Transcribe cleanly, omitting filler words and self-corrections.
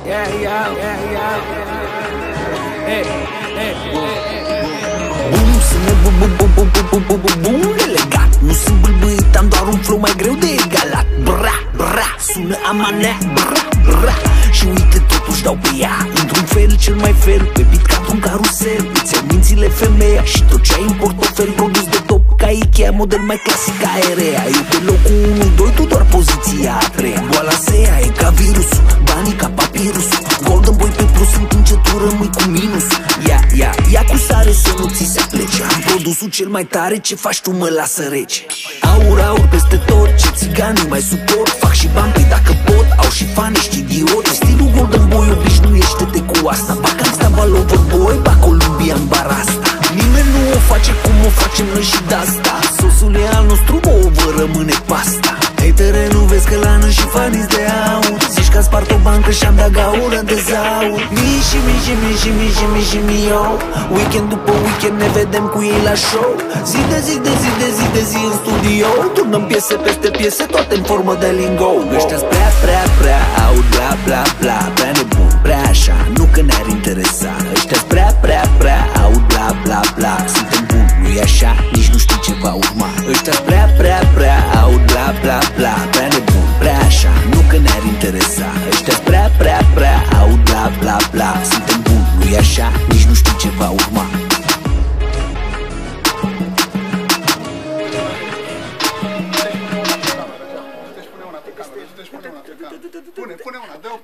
Bum, sună bun, legat. Nu sunt bâlbâit, am doar un flow mai greu de egalat. Bra, bra, sună amanea. Bra, bra, și uite totuși dau pe ea într-un fel cel mai fel, pe beat ca un carusel. Îți iau mințile femeia și tot ce ai în portofel. Produs de top ca Ikea, model mai clasic ca aerea. Eu pe locul 1-2, tu doar poziția a treia. Boala se ia, e ca virusul, banii ca papirusul. Golden boy pe plus, în timp ce tu rămâi cu minus. Ia cu sare să nu ți se plece. Am produsul cel mai tare, ce faci tu mă lasă rece. Aur, aur peste tot, ce țiganii mai suport. Fac și bani, păi dacă pot, au și fani, ești idiot. Stilul Golden Boy, obișnuiește-te cu asta. Bac gangsta, Lover Boy, bac Columbia în barasta. Nimeni nu o face cum o facem noi și de-asta. Sosul e al nostru, o vă rămâne pasta. Hatere, nu vezi că lană și fani de aur. Zici că a spart o bancă și-am dat gaură de zaur. Mi, yo. Weekend după weekend ne vedem cu ei la show. Zi de zi în studio. Turnăm piese peste piese, toate în formă de lingo. Ăștia-s prea aud bla bla bla. Prea nebun, prea așa, nu că ne-ar interesa. Ăștia-s prea aud bla bla bla. Suntem buni, nu-i așa, nici nu știu ce va urma. Ăștia-s prea aud bla bla bla. Prea nebun, prea așa, nu că ne-ar interesa. Ăștia-s prea aud bla bla bla. Suntem buni, nu-i așa, nici nu știu ce va urma.